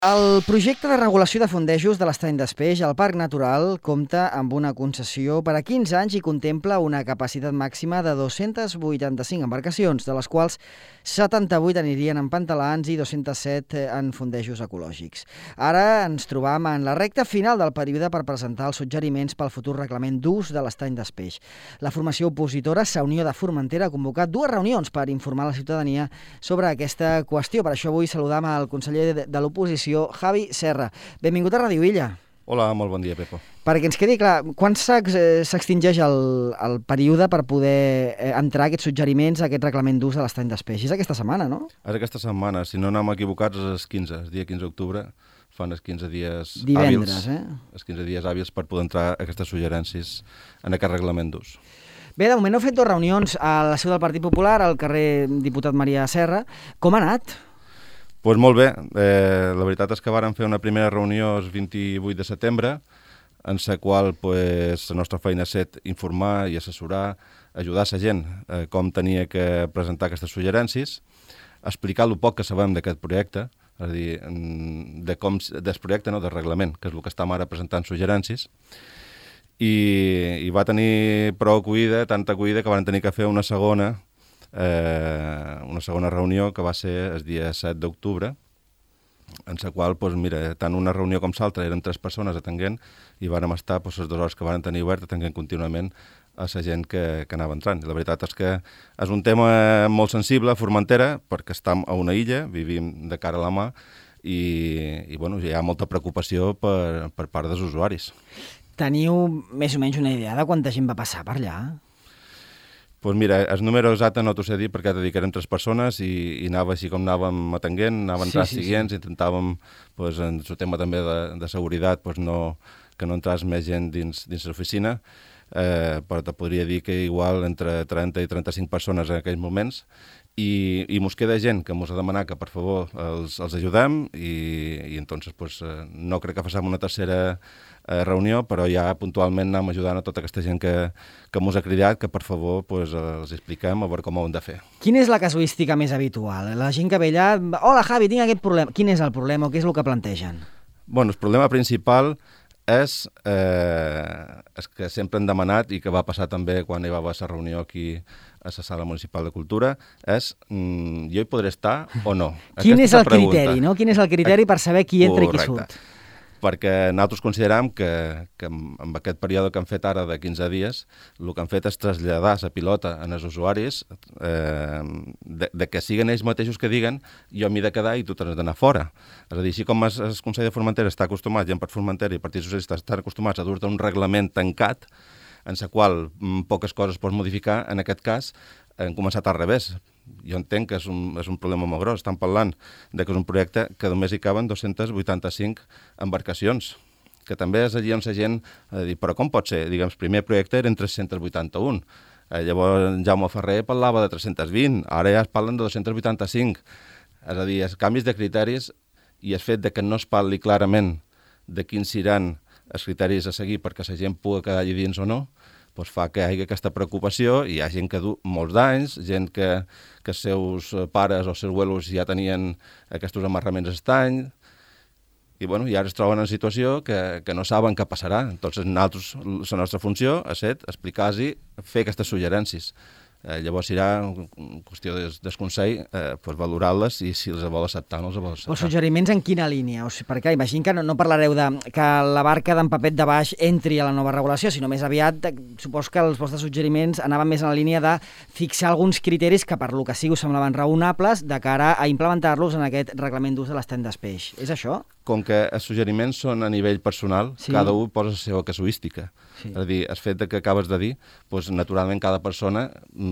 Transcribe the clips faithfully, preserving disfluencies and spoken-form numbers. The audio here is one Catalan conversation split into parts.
El projecte de regulació de fondejos de l'Estany d'Espeix al Parc Natural compta amb una concessió per a quinze anys i contempla una capacitat màxima de dos-centes vuitanta-cinc embarcacions, de les quals setanta-vuit anirien en pantalans i dos-cents set en fondejos ecològics. Ara ens trobam en la recta final del període per presentar els suggeriments pel futur reglament d'ús de l'Estany d'Espeix. La formació opositora, Sa Unió de Formentera, ha convocat dues reunions per informar la ciutadania sobre aquesta qüestió. Per això avui saludam al conseller de, de l'oposició, Javi Serra. Benvingut a Ràdio Illa. Hola, molt bon dia, Pepo. Perquè ens quedi clar, quan s'extingeix el, el període per poder entrar aquests suggeriments a aquest reglament d'ús de l'Estany d'Espeix? És aquesta setmana, no? És aquesta setmana. Si no anem equivocats, és el quinze, el dia quinze d'octubre. Fan els quinze dies Divendres, hàbils, eh? els quinze dies hàbils per poder entrar aquestes suggerències en aquest reglament d'ús. Bé, de moment heu fet dues reunions a la seu del Partit Popular, al carrer Diputat Maria Serra. Com ha anat? Doncs pues molt bé. Eh, la veritat és que vàrem fer una primera reunió el vint-i-vuit de setembre, en la qual pues, la nostra feina ha estat informar i assessorar, ajudar la gent eh, com tenia que presentar aquestes suggerències, explicar el poc que sabem d'aquest projecte, és a dir, de com, del projecte, no, del reglament, que és el que estem ara presentant suggerències, i, i va tenir prou acollida, tanta acollida que van tenir que fer una segona Eh, una segona reunió que va ser el dia set d'octubre, en la qual, doncs, mira, tant una reunió com l'altra eren tres persones atenguent i vàrem estar doncs, les dues hores que van tenir obert atenguent contínuament a la gent que, que anava entrant. La veritat és que és un tema molt sensible a Formentera perquè estem a una illa, vivim de cara a la mà i, i bueno, hi ha molta preocupació per, per part dels usuaris. Teniu més o menys una idea de quanta gent va passar per allà? Doncs pues mira, el número exacte no t'ho sé dir perquè t'he dit que érem tres persones i, i anava així com anàvem atenguent, anaven sí, entrant sí, siguients, sí. Intentàvem, pues, en el tema també de, de seguretat, pues, no, que no entràs més gent dins, dins l'oficina, eh, però te podria dir que igual entre trenta i trenta-cinc persones en aquells moments, i, i mos queda gent que mos ha demanat que per favor els, els ajudem i, i entonces pues, no crec que faci una tercera eh, reunió, però ja puntualment anem ajudant a tota aquesta gent que, que mos ha cridat que per favor pues, els expliquem a veure com ho hem de fer. Quina és la casuística més habitual? La gent que ve allà, hola Javi, tinc aquest problema. Quin és el problema o què és el que plantegen? Bueno, el problema principal és, eh, és que sempre han demanat, i que va passar també quan hi va haver la reunió aquí a la Sala Municipal de Cultura, és mm, jo hi podré estar o no? Quin Aquesta és el la pregunta. criteri, no? Quin és el criteri per saber qui entra Correcte. I qui surt? Perquè nosaltres considerem que, que amb aquest període que han fet ara de quinze dies, el que han fet és traslladar la pilota als usuaris eh, de, de que siguen ells mateixos que diguen jo m'he de quedar i tu t'has d'anar fora. És a dir, així com el, el Consell de Formentera està acostumat, gent per Formentera i el Partit Socialista estan acostumats a dur-te un reglament tancat en la qual mm, poques coses pots modificar, en aquest cas han començat al revés. Jo entenc que és un, és un problema molt gros. Estan parlant de que és un projecte que només hi caben dos-centes vuitanta-cinc embarcacions, que també és allí on la gent ha de dir, però com pot ser? Diguem, el primer projecte eren tres-centes vuitanta-un. Eh, llavors Jaume Ferrer parlava de tres-centes vint, ara ja es parlen de dos-centes vuitanta-cinc. És a dir, els canvis de criteris i el fet de que no es parli clarament de quins seran els criteris a seguir perquè la gent pugui quedar allà dins o no, doncs fa que hi hagi aquesta preocupació i hi ha gent que du molts d'anys, gent que, que els seus pares o els seus abuelos ja tenien aquests amarraments estany i, bueno, i ara es troben en situació que, que no saben què passarà. Entonces, nosaltres, la nostra funció és explicar-los, fer aquestes suggerències. Eh, llavors serà qüestió del, del Consell eh, pues valorar-les i si els vol acceptar o no els vol acceptar. Els suggeriments en quina línia? O sigui, perquè imagino que no, no parlareu de que la barca d'en Papet de Baix entri a la nova regulació, sinó més aviat, de, supos que els vostres suggeriments anaven més en la línia de fixar alguns criteris que per lo que sigui us semblaven raonables de cara a implementar-los en aquest reglament d'ús de l'Estany d'Espeix. És això? Com que els suggeriments són a nivell personal, sí. Cada un posa la seva casuística. Sí. És a dir, el fet que acabes de dir, doncs, naturalment cada persona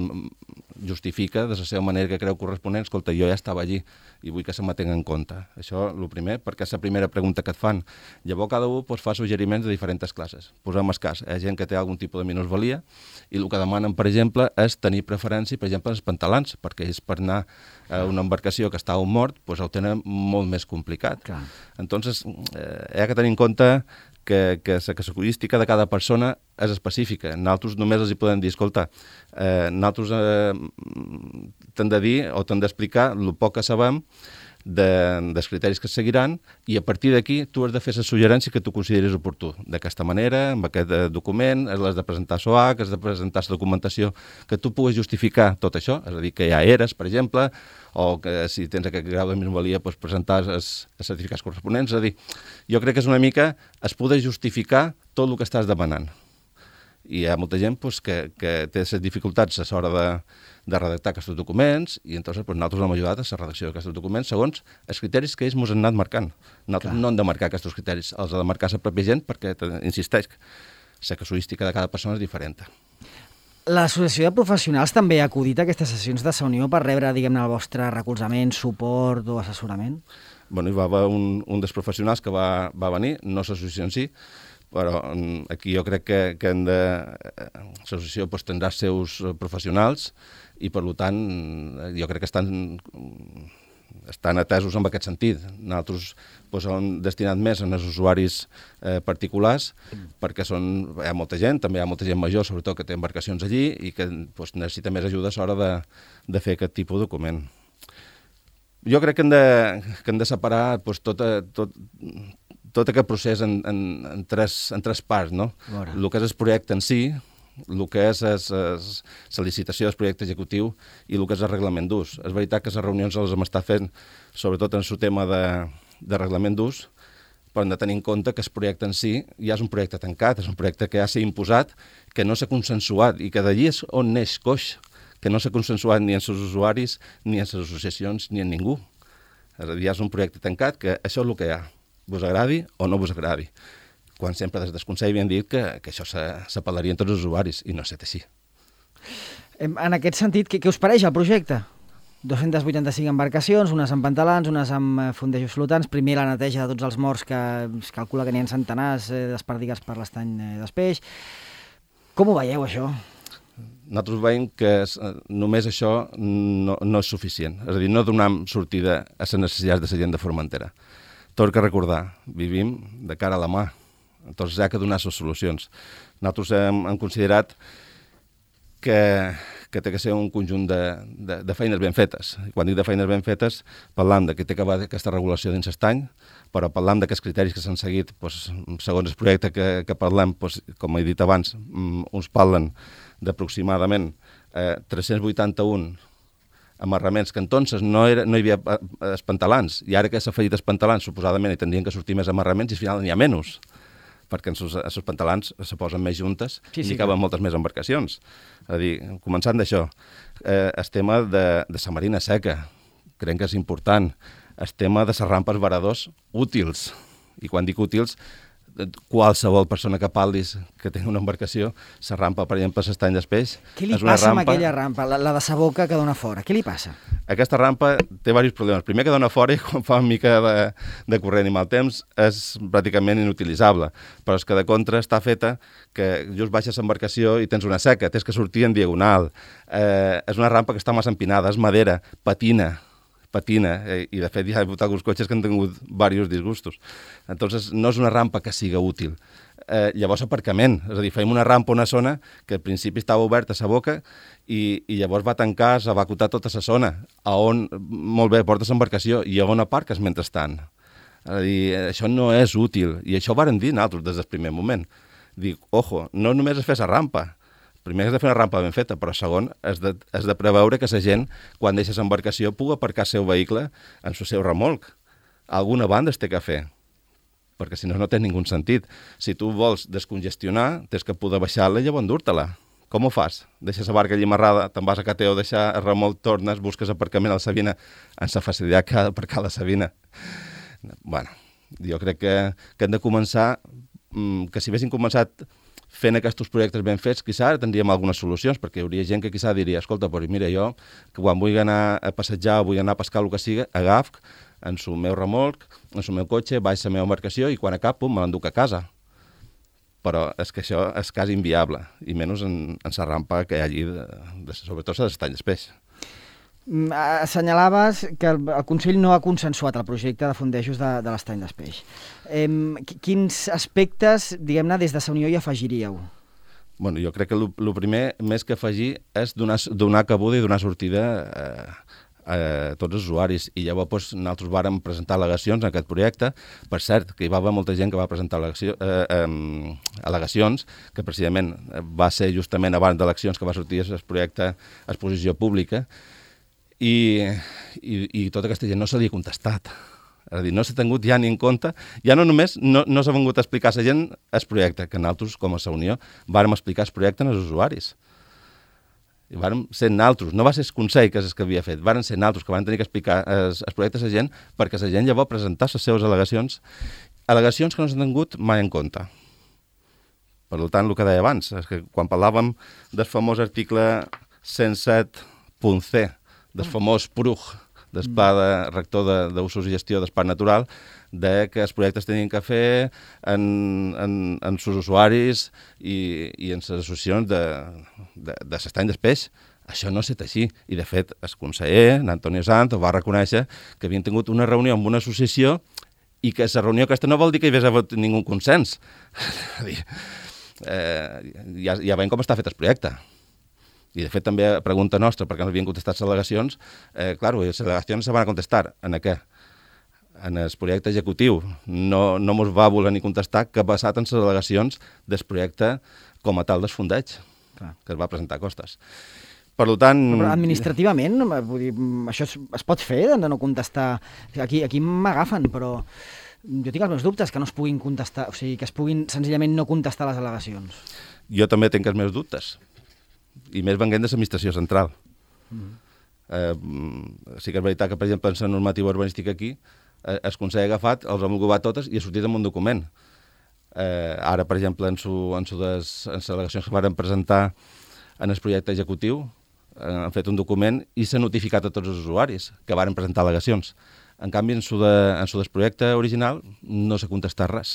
justifica de la seva manera que creu corresponent, escolta, jo ja estava allí i vull que se me tenga en compte. Això, el primer, perquè és la primera pregunta que et fan. Llavors cada un doncs, fa suggeriments de diferents classes. Posem el cas, hi ha gent que té algun tipus de minusvalia i el que demanen, per exemple, és tenir preferència, per exemple, als pantalans, perquè ells per anar a una embarcació que està a un mort, doncs ho tenen molt més complicat. Clar. Entonces, eh, hi ha que tenir en compte que, que la casuística de cada persona és específica. Nosaltres només els hi podem dir, escolta, eh, nosaltres eh, t'hem de dir o t'hem d'explicar el poc que sabem de, dels criteris que es seguiran, i a partir d'aquí tu has de fer la suggerència que tu consideris oportú. D'aquesta manera, amb aquest document, has de presentar S O A C, has de presentar la documentació que tu puguis justificar tot això, és a dir, que ja eres, per exemple, o que si tens aquest grau de minusvalia, doncs presentar els, els certificats corresponents. És a dir, jo crec que és una mica es poder justificar tot el que estàs demanant. I hi ha molta gent pues, que, que té les dificultats a l'hora de, de redactar aquests documents i entonces, pues, nosaltres hem ajudat a la redacció d'aquests documents segons els criteris que ells ens han anat marcant. Nosaltres Clar. no hem de marcar aquests criteris, els ha de marcar la pròpia gent perquè, insisteix, la casuística de cada persona és diferent. L'Associació de Professionals també ha acudit a aquestes sessions de la Unió per rebre, diguem-ne, el vostre recolzament, suport o assessorament? Bueno, hi va haver un, un dels professionals que va, va venir, no l'associació en si, però aquí jo crec que, que hem de... l'associació pues, tindrà els seus professionals i, per tant, jo crec que estan, estan atesos en aquest sentit. Nosaltres pues, hem destinat més als usuaris eh, particulars perquè són, hi ha molta gent, també hi ha molta gent major, sobretot que té embarcacions allí i que pues, necessita més ajuda a l'hora de, de fer aquest tipus de document. Jo crec que hem de, que hem de separar pues, tot, tot, tot aquest procés en, en, en, tres, en tres parts, no? Bona. El que és el projecte en si, el que és la licitació del projecte executiu i el que és el reglament d'ús. És veritat que les reunions les hem estat fent, sobretot en el tema de, de reglament d'ús, però hem de tenir en compte que el projecte en si ja és un projecte tancat, és un projecte que ja s'ha imposat, que no s'ha consensuat i que d'allí és on neix coix, que no s'ha consensuat ni en els usuaris, ni en les associacions, ni en ningú. És a dir, ja és un projecte tancat, que això és el que hi ha. Vos agradi o no vos agradi. Quan sempre des del Consell havien dit que, que això s'apel·laria en tots els usuaris, i no ha estat així. En aquest sentit, què, què us pareix el projecte? dos-centes vuitanta-cinc embarcacions, unes amb pantalans, unes amb fondejos flotants, primer la neteja de tots els morts, que es calcula que n'hi ha centenars eh, desperdigats per l'estany eh, d'Espeix. Com ho veieu, això? Nosaltres veiem que es, només això no, no és suficient. És a dir, no donem sortida a les necessitats de la gent de Formentera. Tot que recordar, vivim de cara a la mà. Entonces hi ha que donar les solucions. Nosaltres hem, hem considerat que, que té que ser un conjunt de, de, de feines ben fetes. I quan dic de feines ben fetes, parlam de que té que haver aquesta regulació dins l'estany, però parlam d'aquests criteris que s'han seguit, doncs, segons el projecte que, que parlem, doncs, com he dit abans, uns parlen d'aproximadament eh, tres-cents vuitanta-un amarraments, que entonces no, era, no hi havia espantalans, i ara que s'ha afegit espantalans, suposadament hi tindrien que sortir més amarraments i al final n'hi ha menys, perquè en els espantalans se posen més juntes sí, sí, i caben moltes més embarcacions. És a dir, començant d'això, eh, el tema de, de la marina seca, crec que és important, el tema de les rampes varadors útils, i quan dic útils, qualsevol persona que parlis que tingui una embarcació, la rampa, per exemple, s'estany d'Espeix. Què li passa rampa... amb aquella rampa, la, la de sa boca que dona fora? Què li passa? Aquesta rampa té diversos problemes. Primer, que dona fora i quan fa una mica de, de corrent i mal temps és pràcticament inutilitzable, però és que de contra està feta que just baixes l'embarcació i tens una seca, tens que sortir en diagonal. Eh, és una rampa que està massa empinada, és madera, patina, patina, eh, i de fet hi ha hagut alguns cotxes que han tingut diversos disgustos. Entonces, no és una rampa que siga útil. Eh, llavors, aparcament, és a dir, fèiem una rampa a una zona que al principi estava oberta a sa boca i, i llavors va tancar, se va acotar tota la zona, a on, molt bé, portes l'embarcació i a on aparques mentrestant. És a dir, això no és útil, i això ho vàrem dir nosaltres des del primer moment. Dic, ojo, no només és fer la rampa, primer és de fer una rampa ben feta, però segon és de, és de preveure que la gent, quan deixa l'embarcació, pugui aparcar el seu vehicle en el seu remolc. Alguna banda es té que fer, perquè si no, no té ningú sentit. Si tu vols descongestionar, tens que poder baixar-la i llavors endur-te-la. Com ho fas? Deixes la barca allà amarrada, te'n vas a Cateo, deixar el remolc, tornes, busques aparcament a la Sabina, amb la facilitat que ha d'aparcar a la Sabina. Bueno, jo crec que, que hem de començar, que si haguéssim començat fent aquests projectes ben fets, quizà ara tindríem algunes solucions, perquè hi hauria gent que quizà diria, escolta, però mira, jo, que quan vull anar a passejar o vull anar a pescar el que siga, agaf en el meu remolc, en el meu cotxe, baix la meva embarcació i quan acapo me l'enduc a casa. Però és que això és quasi inviable, i menys en, en la rampa que hi ha allí, de, de, sobretot a l'estany d'Espeix. Assenyalaves que el, el Consell no ha consensuat el projecte de fondejos de, de l'estany d'Espeix. Eh, quins aspectes, diguem-ne, des de la Unió hi afegiríeu? Bueno, jo crec que el primer, més que afegir, és donar, donar cabuda i donar sortida eh, eh, tots els usuaris, i llavors doncs, nosaltres vàrem presentar al·legacions en aquest projecte. Per cert, que hi va haver molta gent que va presentar al·legació, eh, eh, al·legacions, que precisament va ser justament abans d'eleccions que va sortir el projecte a exposició pública, i, i, i tota aquesta gent no se li ha contestat. És a dir, no s'ha tingut ja ni en compte, ja no només no, no s'ha vengut a explicar a la gent el projecte, que nosaltres, com a la Unió, vàrem explicar el projecte als usuaris. I vàrem ser nosaltres, no va ser el Consell que és el que havia fet, vàrem ser nosaltres que van tenir que explicar els projectes a la gent, perquè la gent llavors presentar les seves al·legacions, al·legacions que no s'han tingut mai en compte. Per tant, el que deia abans, és que quan parlàvem del famós article cent set punt c, del famós P R U G, del pla de rector d'usos i gestió del parc natural, de que els projectes tenien que fer en, en, en els usuaris i, i en les associacions de, de, de l'estany del peix. Això no ha estat així. I, de fet, el conseller, Antonio Sanz, va reconèixer que havien tingut una reunió amb una associació i que la reunió aquesta no vol dir que hi hagués hagut ningú consens. És a dir, eh, ja, ja veiem com està fet el projecte. I, de fet, també a pregunta nostra, perquè no havien contestat les al·legacions, eh, clar, les al·legacions se van a contestar en què? En el projecte executiu. No, no mos va voler ni contestar què ha passat en les al·legacions del projecte com a tal del fondeig, clar, que es va presentar a costes. Per tant... Però administrativament, vull dir, això es, es pot fer, de no contestar? Aquí, aquí m'agafen, però jo tinc els meus dubtes que no es puguin contestar, o sigui, que es puguin senzillament no contestar les al·legacions. Jo també tinc els meus dubtes. I més venguent de l'administració central. Mm. Eh, sí que és veritat que, per exemple, en la normativa urbanística aquí, eh, el Consell ha agafat, els ha englobat totes i ha sortit amb un document. Eh, ara, per exemple, en, su, en, su des, en les al·legacions que varen presentar en el projecte executiu, eh, han fet un document i s'ha notificat a tots els usuaris que varen presentar al·legacions. En canvi, en su, de, en su del projecte original no s'ha contestat res.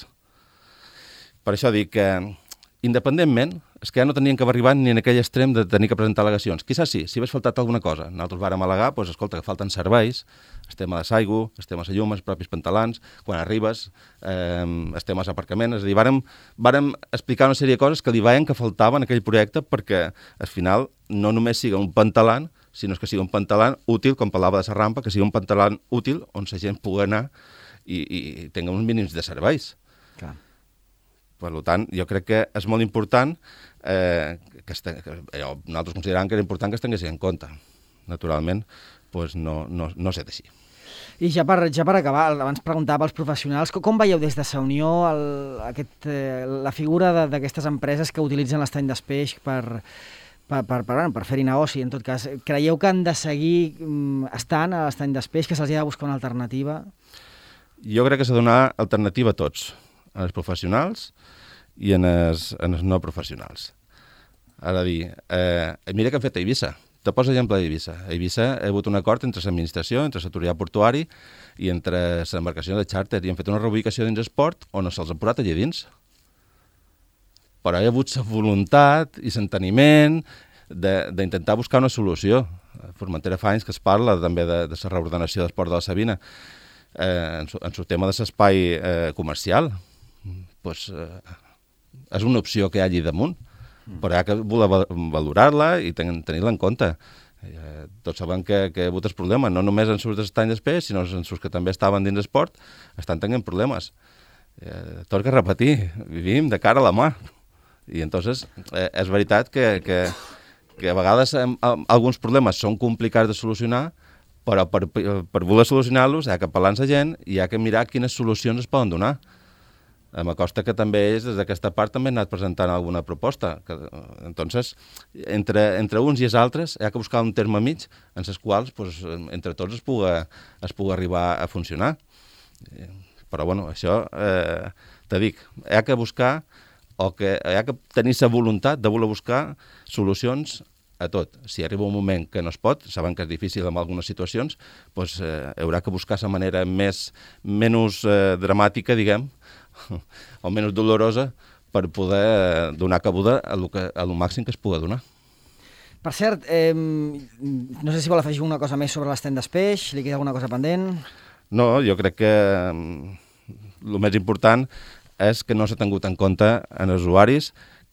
Per això dic que, independentment, és que ja no tenien que arribar ni en aquell extrem de tenir que presentar al·legacions. Quizás sí, si hagués faltat alguna cosa. Nosaltres vàrem al·legar, doncs, escolta, que falten serveis, el tema de l'aigua, el tema de la llum, els propis pantalans, quan arribes, eh, el tema de l'aparcament. És a dir, vàrem, vàrem explicar una sèrie de coses que li veien que faltaven en aquell projecte perquè, al final, no només siga un pantalan, sinó que sigui un pantalan útil, com parlava de la rampa, que sigui un pantalan útil on la gent pugui anar i, i tingui uns mínims de serveis. Clar. Per tant, jo crec que és molt important eh, que, este, que allò, nosaltres consideràvem que era important que es tinguessin en compte. Naturalment, doncs no, no, no ha estat així. I ja per, ja per acabar, abans preguntava als professionals, com veieu des de la Unió el, aquest, eh, la figura d'aquestes empreses que utilitzen l'estany d'espeix per, per, per, per, bueno, per fer-hi negoci, en tot cas? Creieu que han de seguir um, estant a l'estany d'espeix, que se'ls ha de buscar una alternativa? Jo crec que s'ha de donar alternativa a tots, als professionals i en els, en els no professionals. Ara dir, eh, mira què han fet a Eivissa. Te poso exemple d'Eivissa. A Eivissa ha hagut un acord entre l'administració, entre l'autoritat portuari i entre l'embarcació de xàrter i han fet una reubicació dins el port on se'ls ha posat allà dins. Però hi ha hagut la voluntat i l'enteniment d'intentar buscar una solució. A Formentera fa anys que es parla també de, de la reordenació del port de la Sabina eh, en el tema de l'espai eh, comercial. Pues, eh, és una opció que hi ha allà damunt, mm. però hi ha que voler valorar-la i ten, tenir-la en compte. Eh, tots sabem que, que hi ha hagut el problema, no només en els d'estany d'espeix, sinó en els que també estaven dins l'esport, estan tenint problemes. Eh, tot que repetir, vivim de cara a la mà. I entonces eh, és veritat que, que, que a vegades eh, alguns problemes són complicats de solucionar, però per, per voler solucionar-los hi ha que parlar amb la gent i hi ha que mirar quines solucions es poden donar. M'acosta que també és, des d'aquesta part, també han anat presentant alguna proposta. Que, entonces, entre, entre uns i els altres, hi ha que buscar un terme mig en els quals, pues, entre tots, es pugui, es pugui arribar a funcionar. Però, bueno, això, eh, te dic, hi ha que buscar, o que hi ha que tenir la voluntat de voler buscar solucions a tot. Si arriba un moment que no es pot, saben que és difícil en algunes situacions, doncs eh, haurà que buscar la manera més, menys eh, dramàtica, diguem, o menys dolorosa, per poder donar cabuda a lo, que, a lo màxim que es pugui donar. Per cert, eh, no sé si vol afegir una cosa més sobre l'estany d'espeix, li queda alguna cosa pendent? No, jo crec que el més important és que no s'ha tingut en compte en els usuaris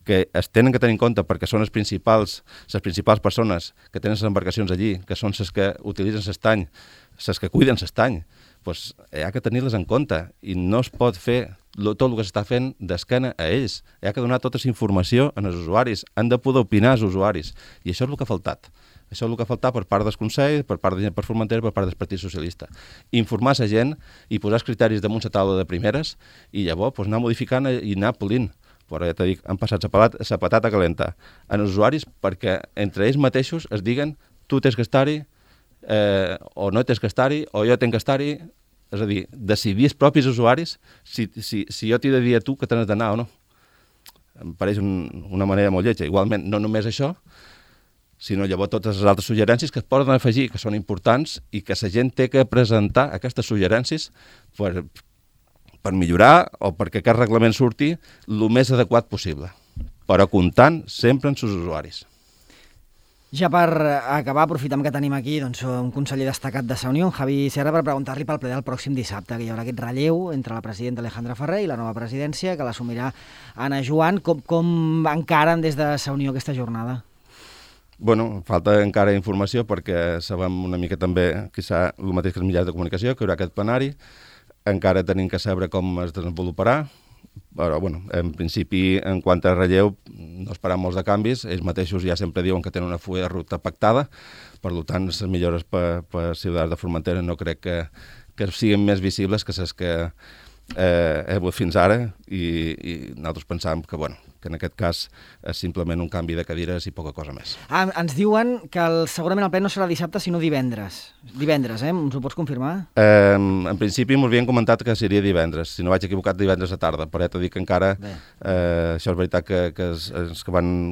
que es tenen que tenir en compte perquè són les principals, les principals persones que tenen les embarcacions allí, que són les que utilitzen l'estany, les que cuiden l'estany, doncs hi ha que tenir-les en compte i no es pot fer tot el que s'està fent d'esquena a ells. Hi ha que donar tota la informació als usuaris, han de poder opinar als usuaris i això és el que ha faltat. Això és el que ha faltat per part del Consell, per part de gent per Formentera, per part del Partit Socialista. Informar la gent i posar els criteris damunt la taula de primeres i llavors doncs, anar modificant i anar polint. Però ja t'he dit, han passat la patata calenta en els usuaris perquè entre ells mateixos es diguen tu tens que estar-hi eh, o no tens que estar-hi o jo tenc que estar-hi. És a dir, decidir els propis usuaris si, si, si jo t'he de dir a tu que t'has d'anar o no. Em pareix un, una manera molt lletja. Igualment, no només això, sinó llavors totes les altres suggerències que es poden afegir, que són importants i que la gent té que presentar aquestes suggerències per per millorar o perquè aquest reglament surti el més adequat possible, però comptant sempre en els usuaris. Ja per acabar, aprofitem que tenim aquí doncs, un conseller destacat de la Unió, Javi Serra, per preguntar-li pel ple del pròxim dissabte, que hi haurà aquest relleu entre la presidenta Alejandra Ferrer i la nova presidència, que l'assumirà Anna Joan. Com, com encaren des de la Unió aquesta jornada? Bueno, falta encara informació perquè sabem una mica també, quizà el mateix que els mitjans de comunicació, que hi haurà aquest plenari. Encara tenim que saber com es desenvoluparà, però bueno, en principi, en quant a relleu, no esperam molts de canvis. Ells mateixos ja sempre diuen que tenen una fulla de ruta pactada, per tant, les millores per, per Ciutadans de Formentera no crec que, que siguin més visibles que les que eh, he hagut fins ara i, i nosaltres pensàvem que, bueno, que en aquest cas és simplement un canvi de cadires i poca cosa més. Ah, ens diuen que el, segurament el ple no serà dissabte, sinó divendres. Divendres, eh? Ens ho pots confirmar? Eh, en principi m'ho havien comentat que seria divendres, si no vaig equivocat divendres a tarda, però ja t'he dit que encara, eh, això és veritat que, que els, els que van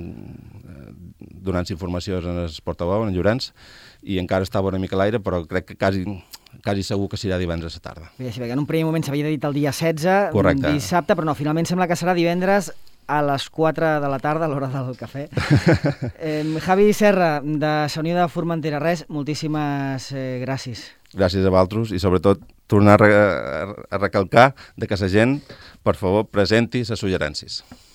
donant informació en el portaveu, en Llorenç, i encara estava una mica a l'aire, però crec que quasi, quasi segur que serà divendres a tarda. Bé, sí, en un primer moment s'havia dit el dia setze, correcte, dissabte, però no, finalment sembla que serà divendres a les quatre de la tarda, a l'hora del cafè. eh, Javi Serra, de la Unió de Formentera, res, moltíssimes eh, gràcies. Gràcies a vosaltres i sobretot tornar a, re a recalcar de que la gent, per favor, presenti les suggerències.